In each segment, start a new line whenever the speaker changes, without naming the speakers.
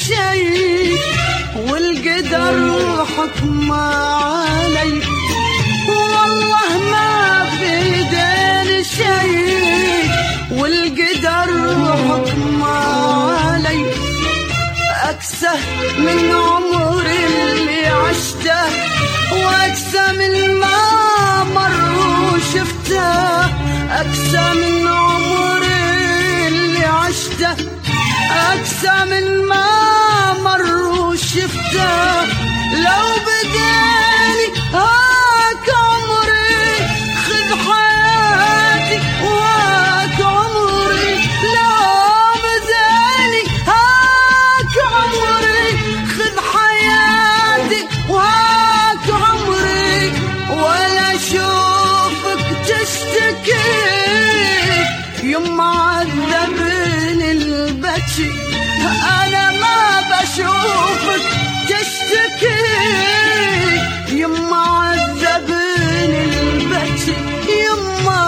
شيء والقدر حكم علي، والله ما في ايديني شيء والقدر حكم علي. أكسى من عمري اللي عشته وأكسى من ما مر وشفته، أكسى من عمري اللي عشته أكسى من ما مر وشفته. لو بداني هاك عمري خذ حياتي وهاك عمري، لو بداني هاك عمري خذ حياتي وهاك عمري، ولا اشوفك تشتكي يما عذبني البكي. انا ما بشوفك تشتكي يما عذبني البكي، يما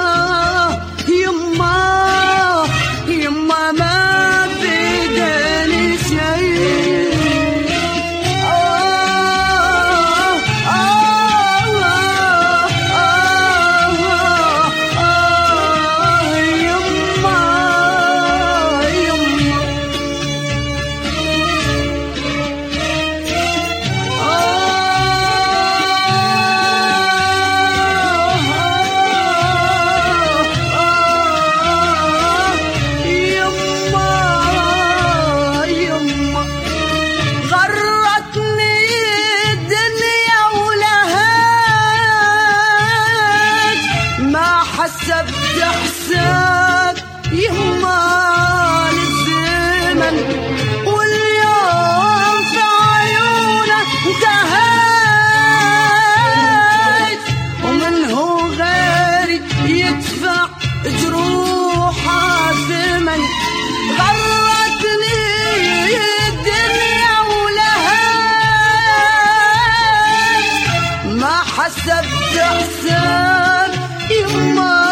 يما يما ما بيدني شيء. حسبت حساب يما للزمن، واليوم في عيونه انتهيت، ومنه غيري يدفع جروحه ثمن. غرتني الدنيا ولهيت، ما حسبت حساب يما